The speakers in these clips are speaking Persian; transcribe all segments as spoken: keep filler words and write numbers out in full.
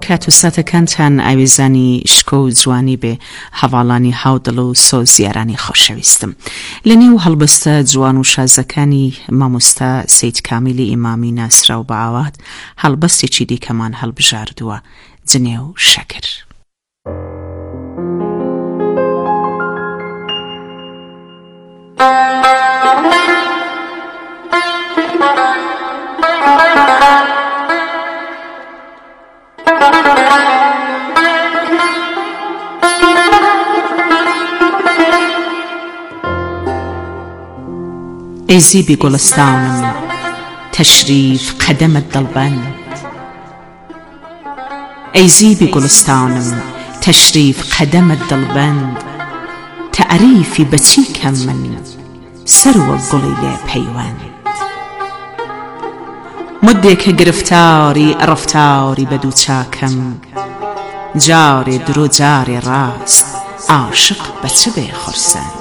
کات و ساتەکانتان ئاوێزانی شکۆ و جوانی بێ هەواڵانی هاودڵ و سۆزیارانی خۆشەویستم. لە نێو هەڵبەستە جوان و شازەکانی مامۆستا سەید کامیلی ئیمامی ناسراو بە ئاوات هەڵبەستێکی دیکەمان هەڵبژاردووە، جنێ و شەکر. ای زیبی گلستانم تشریف قدمت دلبند، ای زیبی گلستانم تشریف قدمت دلبند، تعریفی بچی کم من سرو گلی پیوند. مدێکە گرفتاری ڕفتاری بەدوو چاکەم، جارێ درۆ جارێ ڕاست عاشق بە چ بێ خورسەند.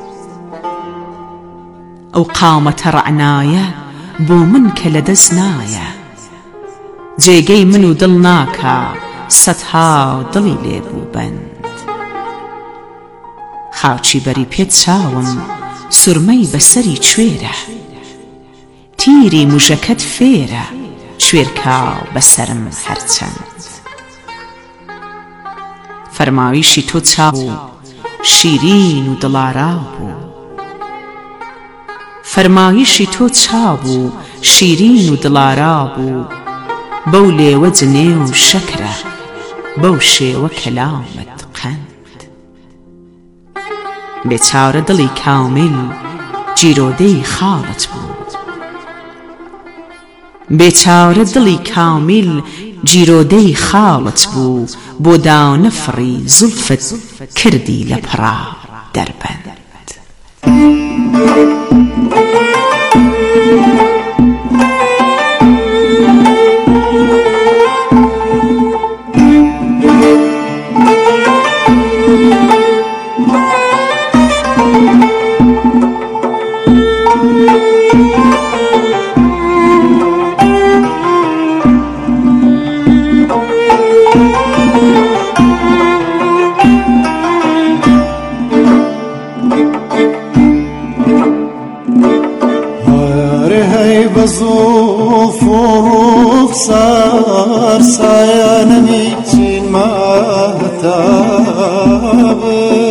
ئەو قامەتە ڕەعنایە بۆ من کە لەدەست نایە، جێگەی من و دڵ ناکا سەدها دڵی لێبوو بەند. خاچی بەری پێت چاوم سورمەی بەسەری کوێرە، تیری موژەکەت فێرە کوێرکاو بەسەرم هەرچەند. فەرمایشی تۆ چاو شیرین و دڵارا بوو، فەرمایشی تۆ چاو و شیرین و دڵارا بوو، بەو لێوە جنێ و شەکرە بەو شێوە کەلامت قەند. بێچارە دڵی کامل جیرۆدەی خاڵت بوو، بێچارە دڵی کامیل جیرۆدەی خاڵت بوو، بۆ دانەفڕی زولفت کردی لە پڕا دەربەند. بزوف وروف صار سايانمي تين ما تاب،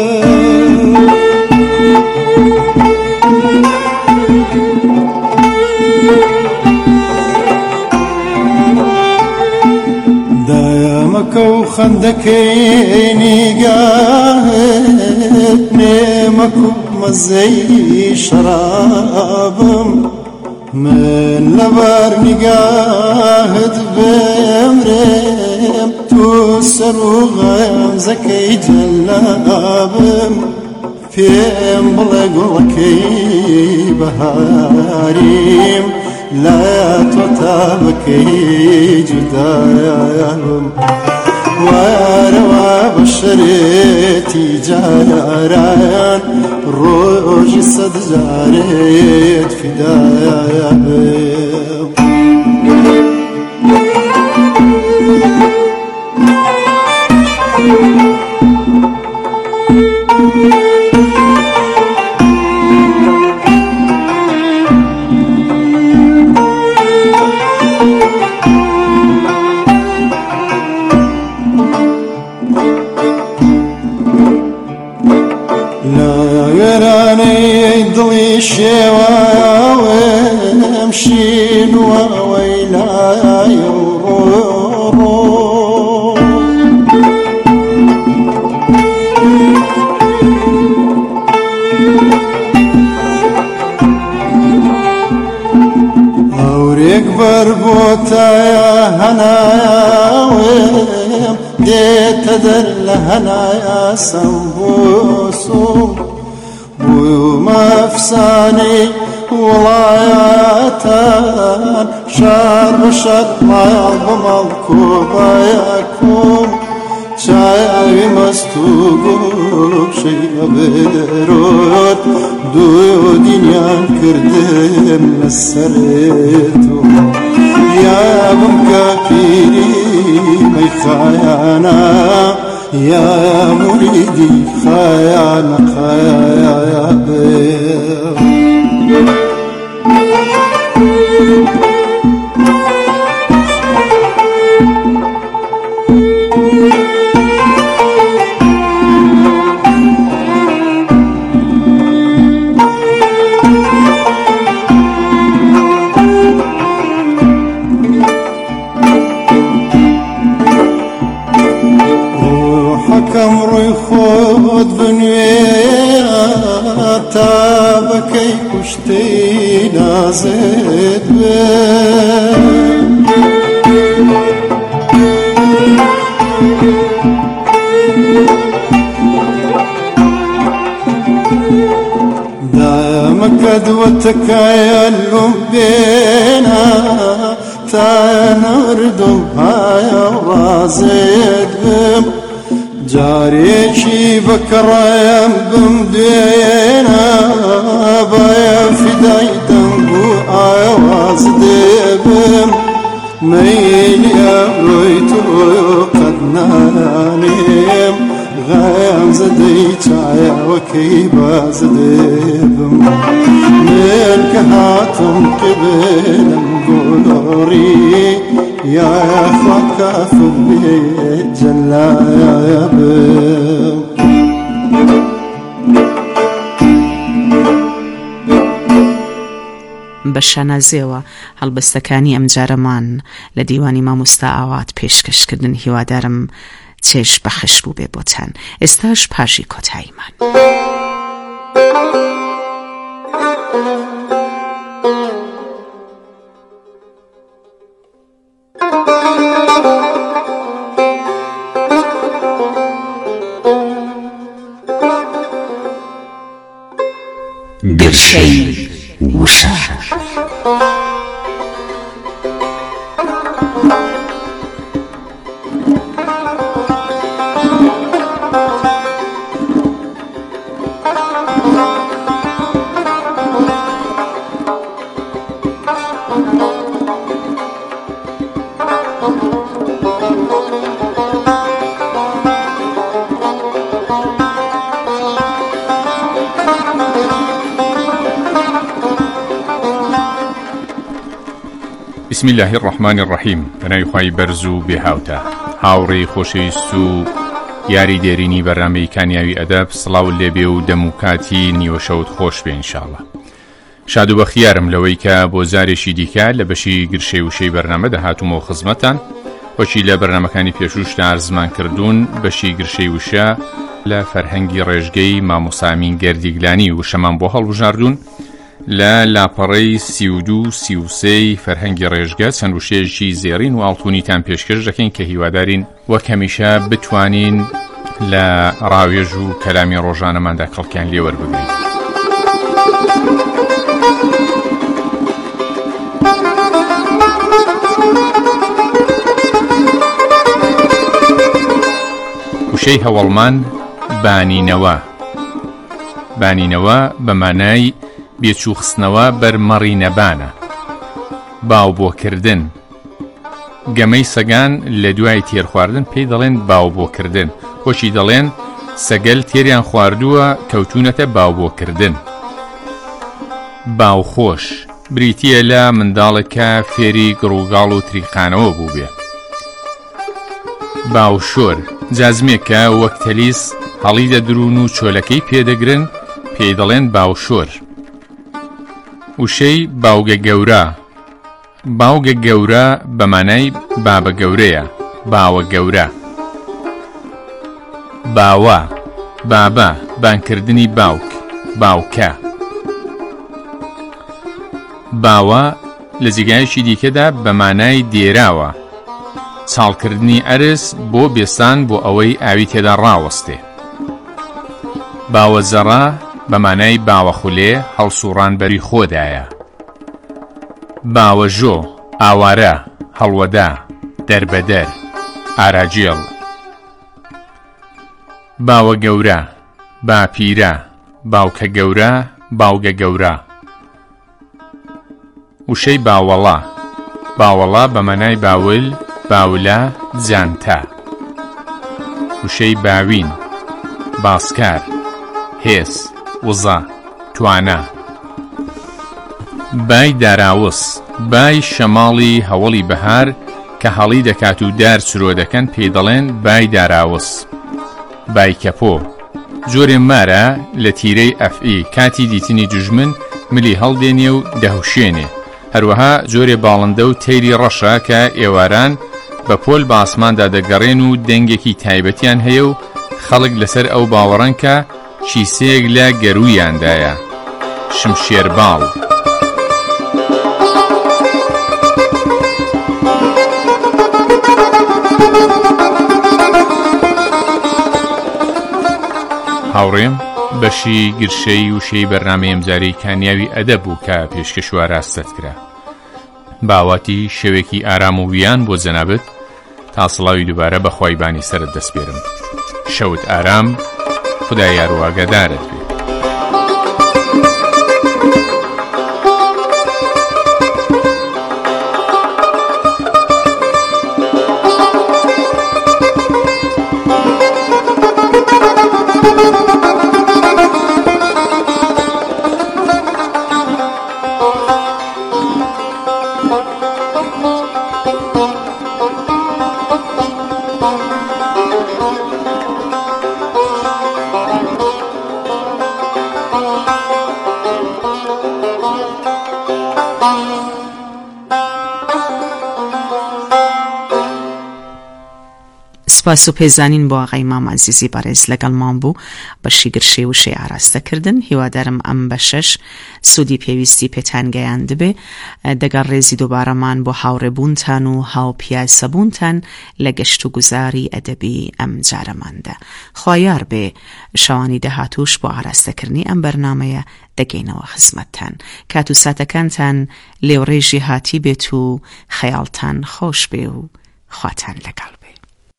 دايمك وخندكيني قاهد نيمك ومزي شرابم، من لبر نگاهت بمرم تو سر و غمزکی جلابم، فیم بڵێ گوڵەکەی بەهاریم لا تۆ تابەکەی جودایم. وارەوە بە شەرێتی جاران ڕۆژی سەد جارێت فیدایە بێم. دڵی شێواوێم شینوە وەیلایە و ڕۆ هەورێک بەر بۆتایە هەنایاوێم دێتە دەر لە هەنایە سەمبۆسۆم، بوومە ئەفسانەی وڵایەتان شار بە شار ماڵ بە ماڵ کۆبایە کۆم، چاوی مەست و گۆشەی بەبێرۆت دوو دینیان کردم لەسەرێت و يا بمكافيري ميخايانا يا مريدي خايانا خايا بي كمري خود بنويا تابكي كشتي نازد دامك دوتك يا اللبينا تنردم هاي رازد بم جاريشي بكرايم بمدينا بايا فداي دنبو آواز ديبم ميلي أبويتو قد نانيم غايم زديت عيا وكيبا زديبم ملك هاتم قبلم قدري يا أخوك في البيت جلا يا بيو بە شانازێەوە هەڵبەستەکانی ئەمجارەمان لە دیوانی مامۆستا ئاوات پێشکەشکردن هیوادارم چێش بەخش بوو بێ بۆتان. ئێستاش پاشی کۆتاییمان. گرشەی وشە بسم الله الرحمن الرحیم. بەناوی خوای بەرز و بێهاوتە هاوڕێی خۆشەویست و یاری دێرینی بەرنامەی کانیاوی ئەدەب سڵاو لێبێ و دەم و کاتی نیوەشەوت خۆش بێ ئینشاڵڵا. شاد و بەختیارم لەوەی کە بۆ زارێکی دیکە لە بەشی گرشەی وشەی بەرنامە دەهاتومەوە خزمەتان. وەچی لە بەرنامەکانی پێشوشدا ئارزمان کردوون بەشی گرشەی وشە لە فەرهەنگی ڕێژگەی مامۆستا ئەمین گەردیگلانی وشەمان بۆ هەڵبژاردوون لە لاپەڕەی سی و دوو سی و سێی فەرهەنگی ڕێژگە چەند وشەیەکی زێڕین و ئاڵتوونیتان پێشکەش دەکەین کە هیوادارین وەک هەمیشە بتوانین لە ڕاوێژ و کەلامی ڕۆژانەماندا کەڵکیان لێ وەربگرین. وشەی هەوڵمان بانینەوە. بانینەوە بە مانای بێچووخستنەوە بەرمەڕی نەبانە، باو بۆکردن. گەمەی سەگان لە دوای تێر خواردن پێی دەڵێن باو بۆکردن، خۆشی دەڵێن سەگەل تێریان خواردووە کەوتونەتە باو بۆکردن. باوخۆش بریتیە لە منداڵێکە فێری گڕووگاڵ و تریقانەوە بوو بێ. باوشۆر جازمێکە وەک تەلیس هەڵی دەدرون و چۆلەکەی پێدەگرن پێی دەڵێن باوشۆر. وشەی باوگە گەورە. باوگە گەورە بە مانای بابە گەورەیە، باوە گەورە. باوە بابە بانکردنی باوک، باوکە. باوە لە جێگایەکی دیکەدا بە مانای دێراوە، چاڵکردنی ئەرز بۆ بێسان بۆ ئەوەی ئاوی تێدا ڕاوەستێ. باوە زەڕا بە مانای باوە خولێ هەڵسوڕان بەری خۆدایە. باوە ژۆ ئاوارە، هەڵوەدا، دەربەدەر، ئاراجێڵ. باوە گەورە باپیرە، باوکە گەورە، باوگە گەورە. وشەی باوەڵا. باوەڵا بە مەنای باول، باولە، جانتە. وشەی باوین، باسکار، هێز، وزە، توانە. بای داراوس، بای شەماڵی هەوڵی بەهار کە هەڵی دەکات و دار چرۆ دەکەن پێی دەڵێن بای داراوس. بای کەپۆ، جۆرێ مارە لە تیرەی ئەفئی کاتی دیتنی دوژمن ملی هەڵدێنێ و دەهوشێنێ. هەروەها جۆرێ باڵندە و تەیری ڕەشە کە ئێواران بە پۆل بە ئاسماندا دەگەڕێن و دەنگێکی تایبەتیان هەیە و خەڵک لەسەر ئەو باوەڕەن کە چیسەیەک لە گەرویاندایە. شمشێرباڵ. هاوڕێم بەشی گرشەی وشەی بەرنامەی ئەمجارەی کانیاوی ئەدەب بوو کە پێشکەشوە ڕاستت کرا. باواتی شەوێکی ئارام و ویان بۆ جەنابەت تا سڵاوی دووبارە بەخوای بانی سەرت دەست بێرم. شەوت ئارام، خودای یاروواگەدارت بێ. سپاس و پێزانین بۆ ئاغای مام عەزیزی بەڕێز لەگەڵمان بوو بەشی گرشەی وشەی ئاراستەکردن. هیوادارم ئەم بەشەش سوودی پێویستی پێتان گەیاند بێ. دەگەڕ ڕێزی دووبارەمان بۆ هاوڕێبوونتان و هاوپیاسەبوونتان لە گەشت و گوزاری ئەدەبی ئەم جارەماندا. خوایار بێ شەوانی داهاتووش بۆ ئاراستەکردنی ئەم بەرنامەیە دەگەینەوە خزمەتتان. کات و ساتەکانتان لێوڕێژی هاتی بێت و خەیاڵتان خۆش بێ و خواتان لەگەڵ بێ.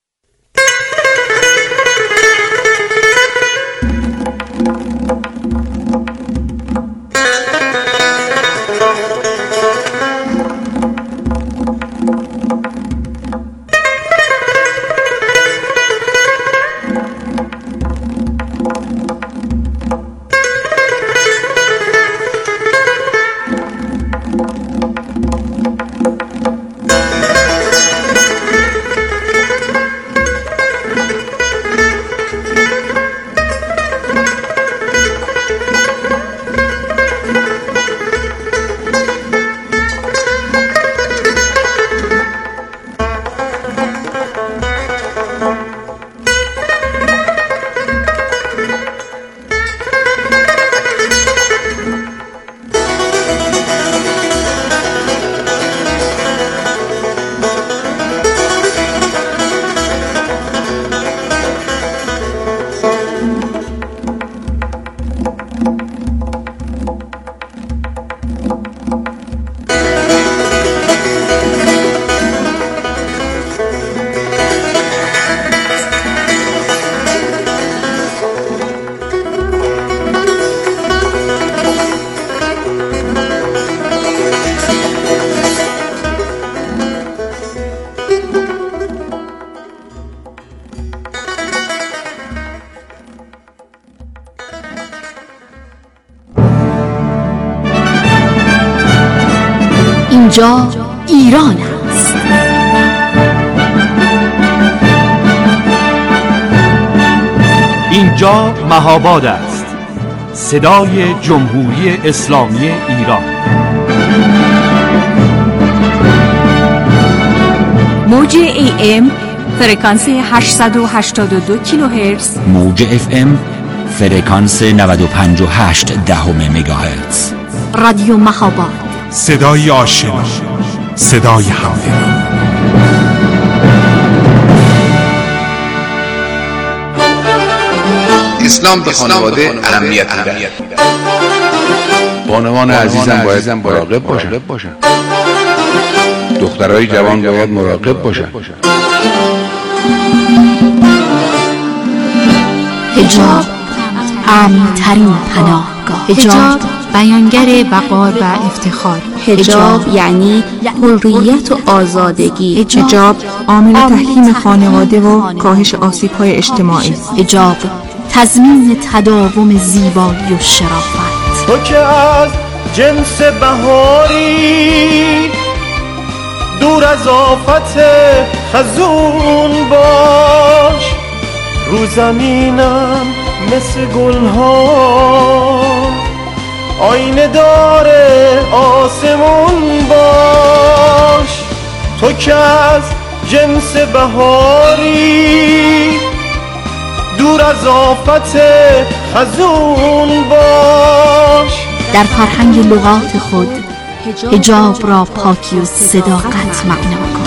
اینجا ایران است. اینجا مهاباد است. صدای جمهوری اسلامی ایران. موج ای ام فرکانس هشتصد و هشتاد و دو کیلوهرتز، موج اف ام فرکانس نود و پنج و هشت دهم مگاهرتز. رادیو مهاباد، صدای آشنا، صدای همدل. اسلام به خانواده اهمیت میده. بانوان عزیزم باید مراقب باشن. دخترای جوان باید مراقب باشن. حجاب امن‌ترین پناهگاه. حجاب بیانگر وقار و افتخار. حجاب یعنی حریت و آزادگی. حجاب عامل تحکیم خانواده و کاهش آسیب‌های اجتماعی. حجاب تضمین تداوم زیبایی و شرافت. تو که از جنس بهاری دور از آفت خزون باش، رو زمینم مثل گلها آینه داره آسمون باش. تو که از جنس بهاری دور از آفت خزون باش. در فرهنگ لغات خود حجاب را پاکی و صداقت معنا کن.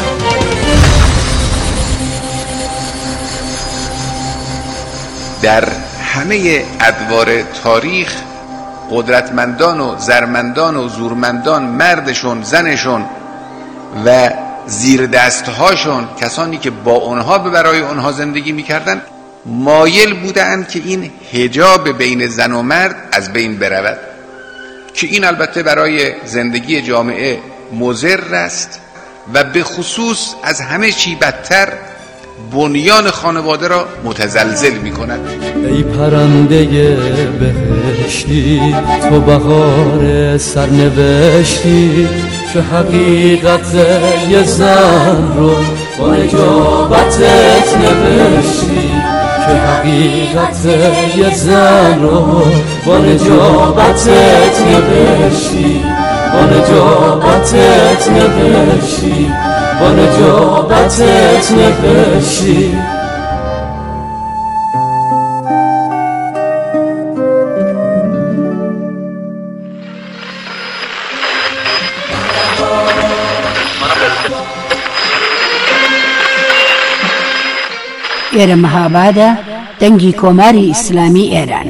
در همه ادوار تاریخ قدرتمندان و زرمندان و زورمندان، مردشون، زنشون و زیر دستهاشون، کسانی که با اونها به برای اونها زندگی میکردن، مایل بودند که این حجاب بین زن و مرد از بین برود، که این البته برای زندگی جامعه مضر است و به خصوص از همه چی بدتر بنیان خانواده را متزلزل می کند. ای پرنده بهشتی، تو بهار سرنوشتی، که حقیقت یه زن رو با نجابتت نوشتی، که حقیقت یه زن رو با نجابتت نوشتی، با نجابتت نوشتی، با نجابتت نوشتی. ایران مهابادا دنگی کماری اسلامی ایران.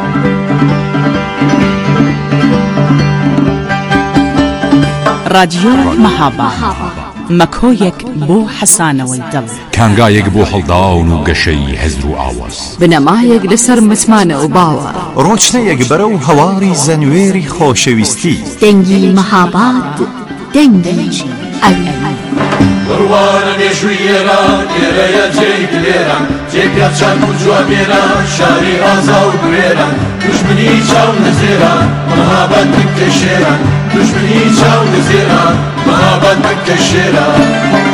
رادیۆ مەهاباد مەکۆیەک بۆ حەسانەوەی دڵ، کانگایەک بۆ هەڵداون و گەشەی هەزر و ئاواز، بنەمایەک لەسەر متمانە و باوە، ڕۆچنەیەک بەرەو هەواری زەنوێری خۆشەویستی. دەنگی مەهاباد دەنگی ئەوی. بڕوانە مێژووی ئێران، ئێرەیە جێی دلێران، جێگە چەند و جوامێران، شاری ئازا و دوێران، دوژمنی چاو نەزێران، مەهاباد بکە شێران، دوژمنی چاو نەزێران، مەهاباد بکە شێران.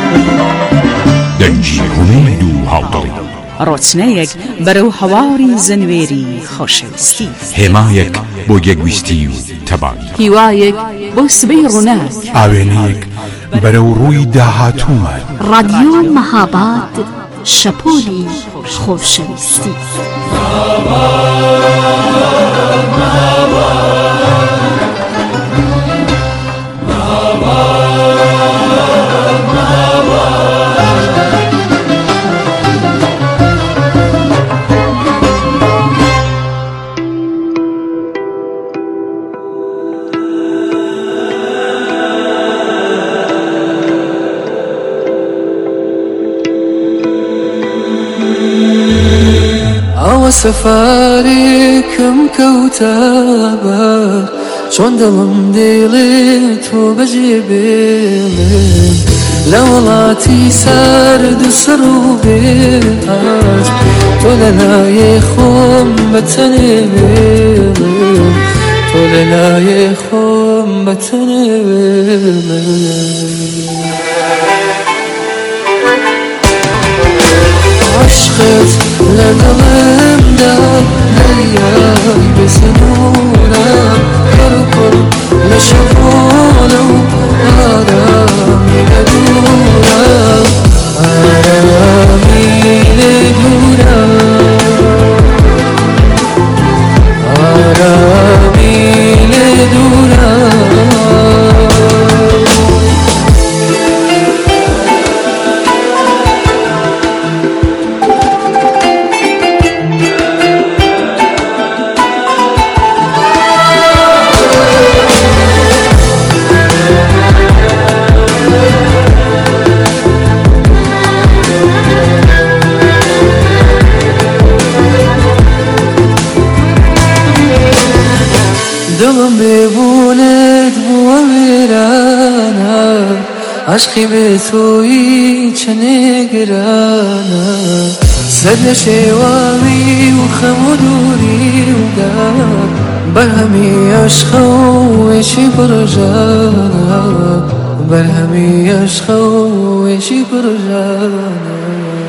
دەنگی هومید و هاوتەڵی، ڕۆچنەیەک بەرەو هەواری زەنوێری خۆشەویستی، هێمایەک بۆ یەکویستی و تەبانی، هیوایەک بۆ سبەی ڕووناک، ئاوێنەیەک بەرەو ڕووی داهاتوومان. رادیۆ مەهاباد شەپۆلی خۆشەویستی. سفاری کم کوتابه چون دلم دیلی تو بجیبیلی لولاتی سرد و سرو بیاز تو لنای خم بتنی بیلی تو لنای خم بتنی بیلی عشقت لدلم دار دریای بسنونم کرکل لشفانم آرامی ندونم آرامی ندونم آرامی ندونم لبونت بوا میرانم عشقی به تویی چه نگرانم سد شوامی و خم و دوری و دار بر همی عشق و وشی برجانم بر همی عشق و وشی برجانم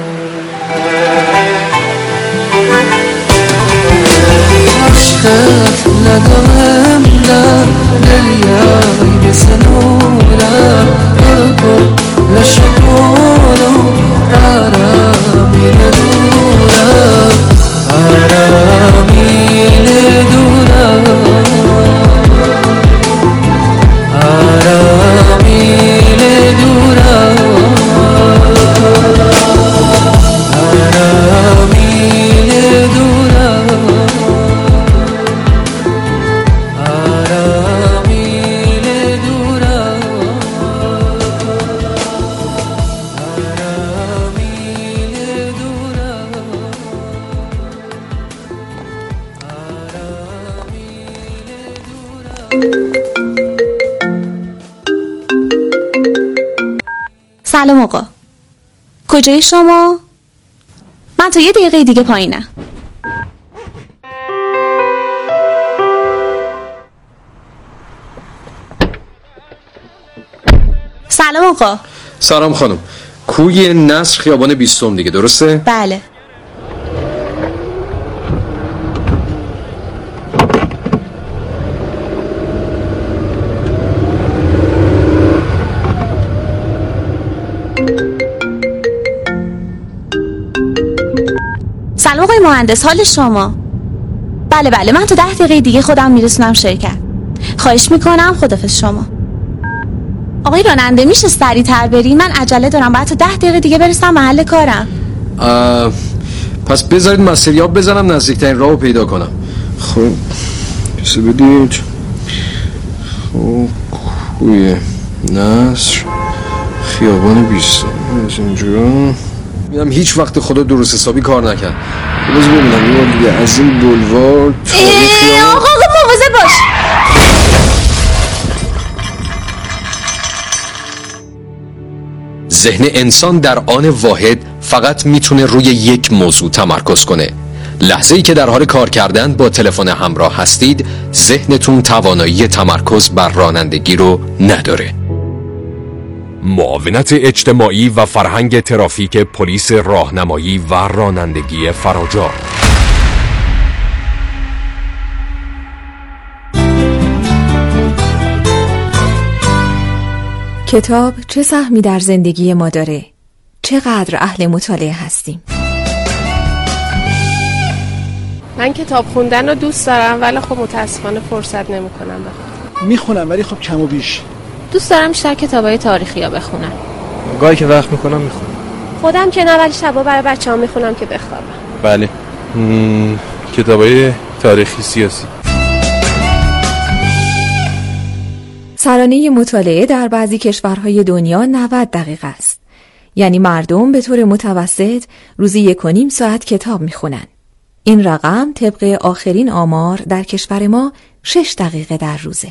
عشقت ندارم لا دریای بسنورم برکن لشکونم آرامی ندورم آرامی ندورم آرامی ندورم آرامی ندورم سلام آقا، کجای شما؟ من تا یه دقیقه دیگه پایینم. سلام آقا. سلام خانم. کوی نصر خیابان بیستم دیگه، درسته؟ بله. سلام آقای مهندس، حال شما؟ بله بله، من تا ده دقیقه دیگه خودم میرسونم شرکت. خواهش میکنم، خداحافظ شما. آقای راننده میشه سریع‌تر برین؟ من عجله دارم، باید تا ده دقیقه دیگه برسم محل کارم. پس بذارید مسیریاب بزنم نزدیکترین راهو پیدا کنم. خب کسی بدید. خب کوی نصر خیابان بیستم از اینجا میدم. هیچ وقت خدا درست حسابی کار نکرد. بذار ببینم یه دیگه از این بولوار تاریخی. آقا آقا مواظب باش. ذهن انسان در آن واحد فقط میتونه روی یک موضوع تمرکز کنه. لحظه‌ای که در حال کار کردن با تلفن همراه هستید، ذهنتون توانایی تمرکز بر رانندگی رو نداره. معاونت اجتماعی و فرهنگ ترافیک پلیس راهنمایی و رانندگی فراجا. کتاب چه سهمی در زندگی ما داره؟ چقدر اهل مطالعه هستیم؟ من کتاب خوندن رو دوست دارم ولی خب متاسفانه فرصت نمی‌کنم بخونم. میخونم ولی خب کم و بیش. دوست دارم بیشتر کتابای تاریخی ها بخونم. گاهی که وقت میکنم میخونم. خودم که نه، ولی شبا برای بچه‌ها میخونم که بخوابم. بله. کتابای تاریخی سیاسی. سرانه مطالعه در بعضی کشورهای دنیا نود دقیقه است. یعنی مردم به طور متوسط روزی یک و نیم ساعت کتاب میخونن. این رقم طبق آخرین آمار در کشور ما شش دقیقه در روزه.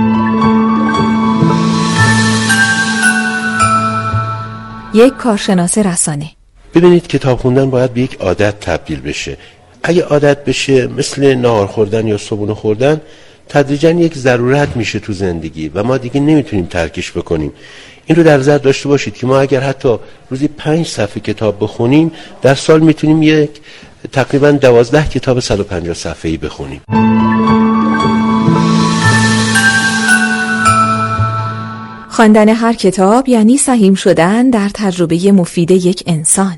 یک کارشناس رسانه: ببینید کتاب خوندن باید به یک عادت تبدیل بشه. اگه عادت بشه مثل نهار خوردن یا صبحونه خوردن، تدریجاً یک ضرورت میشه تو زندگی و ما دیگه نمیتونیم ترکش بکنیم. این رو در نظر داشته باشید که ما اگر حتی روزی پنج صفحه کتاب بخونیم، در سال میتونیم یک تقریباً دوازده کتاب صد و پنجاه صفحه‌ای بخونیم. خواندن هر کتاب یعنی سهیم شدن در تجربه مفید یک انسان.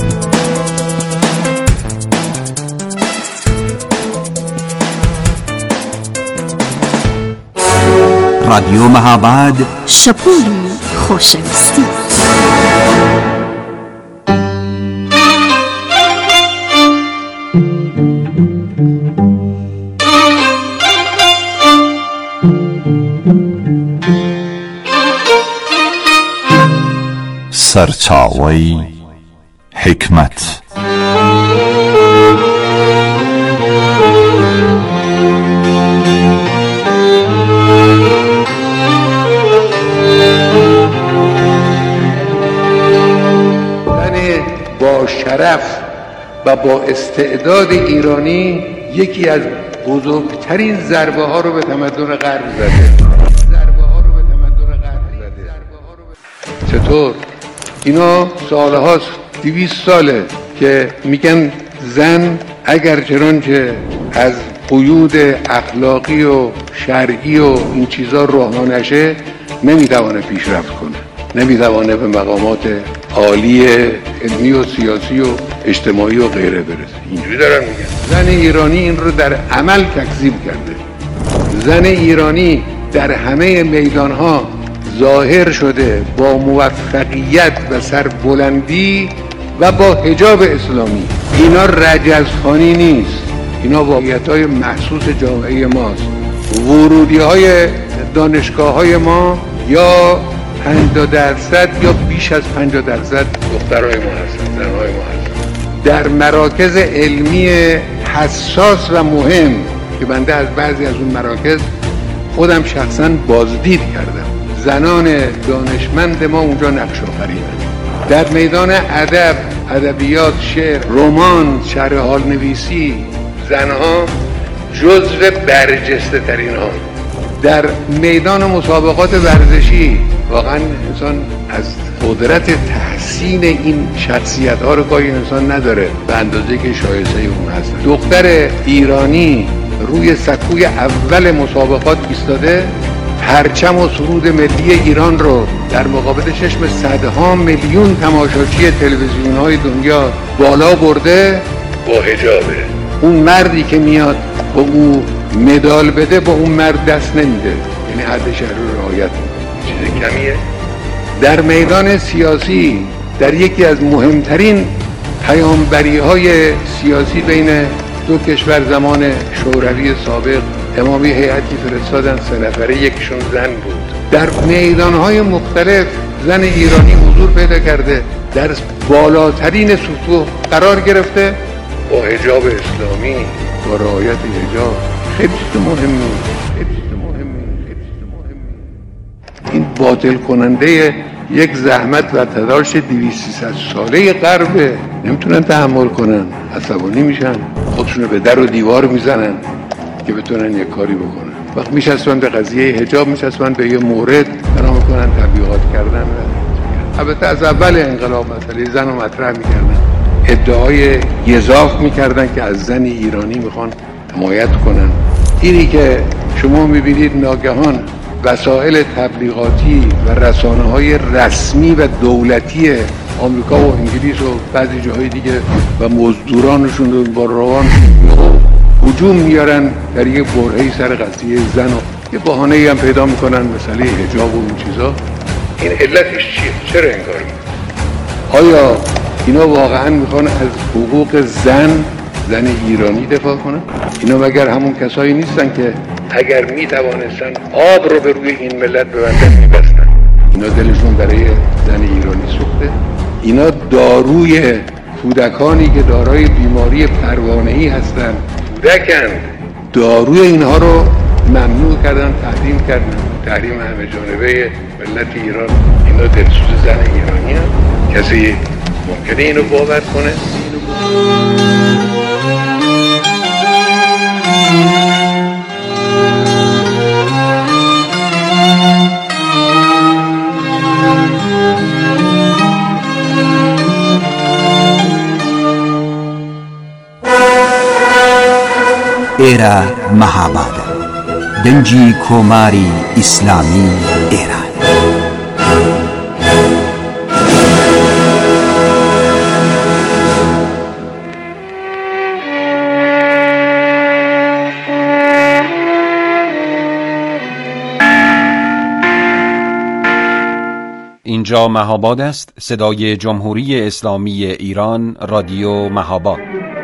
رادیو مهاباد شپول خوشویستی. سرچاوی حکمت. و با استعداد ایرانی یکی از بزرگترین ضربه ها رو به تمدن غرب زده. ضربه ها رو به تمدن غرب زده. چطور؟ اینا سال هاست، دویست ساله که میگن زن اگر چنانچه از قیود اخلاقی و شرعی و این چیزا رها نشه نمیتوانه پیشرفت کنه، نمیتوانه به مقامات عالی علمی و سیاسی و اجتماعی و غیره برسه. اینجوری دارن میگن. زن ایرانی این رو در عمل تکذیب کرده. زن ایرانی در همه میدانها ظاهر شده با موفقیت و سربلندی و با حجاب اسلامی. اینا رجزخوانی نیست، اینا واقعیت‌های محسوس جامعه ماست. ورودی‌های دانشگاه‌های ما یا پنجاه درصد یا بیش از پنجاه درصد دخترای ما هستن، زنهای ما هستن. در مراکز علمی حساس و مهم که بنده از بعضی از اون مراکز خودم شخصا بازدید کردم، زنان دانشمند ما اونجا نقش آفریدن. در میدان ادب، ادبیات، شعر، رمان، شرح حال نویسی زنها جزو برجسته ترین ها. در میدان مسابقات ورزشی واقعا انسان از قدرت تحسین این شخصیت ها رو گاهی انسان نداره به اندازه که شایسته اون هست. دختر ایرانی روی سکوی اول مسابقات ایستاده، پرچم و سرود ملی ایران رو در مقابل چشم صدها میلیون تماشاچی تلویزیون های دنیا بالا برده با حجابه. اون مردی که میاد با او مدال بده با اون مرد دست نمیده، یعنی حد شهر رو رعایت میکنه. چیز کمیه. در میدان سیاسی در یکی از مهمترین پیامبری های سیاسی بین دو کشور زمان شوروی سابق امامی هیئتی فرستادن، سه نفره، یکشون زن بود. در میدانهای مختلف زن ایرانی حضور پیدا کرده، در بالاترین سطوح قرار گرفته با حجاب اسلامی، با رعایت حجاب. خیلی چیز مهمی، خیلی چیز مهمی، خیلی چیز مهمی. این باطل کننده یک زحمت و تلاش دویست سیصد ساله غربه. نمیتونن تحمل کنن، عصبانی میشن، خودشونو به در و دیوار میزنن که بتونن یک کاری بکنن. وقت میشستن به قضیه حجاب، میشستن به یه مورد بنا میکنن تبلیغات کردن. البته از اول انقلاب مسئله زن رو مطرح میکردن، ادعای گزاف میکردن که از زن ایرانی میخوان حمایت کنن. اینی که شما میبینید ناگهان وسایل تبلیغاتی و رسانه‌های رسمی و دولتی آمریکا و انگلیس و بعضی جاهای دیگه و مزدورانشون رو با روان هجوم میارن در یک برهه‌ای سر قضیه زن و یه بهانه‌ای هم پیدا میکنن، مسئله حجاب و این چیزا. این علتش چیه؟ چرا این کار میکنن؟ آیا اینا واقعا میخوان از حقوق زن زن ایرانی دفاع کنن؟ اینا مگر همون کسایی نیستن که اگر میتوانستن آب رو به روی این ملت ببندن میبستن؟ اینا دلشون برای زن ایرانی سوخته. اینا داروی کودکانی که دارای بیماری پروانه‌ای هستن، کودکن، داروی اینها رو ممنوع کردن، تحریم کردن. تحریم همه جانبه ملت ایران. اینا دلسوز زن ایرانی هم. کسی ممکنه اینو باور کنه؟ Era Mahabada Denji Komari Islami Era اینجا مهاباد است، صدای جمهوری اسلامی ایران، رادیو مهاباد.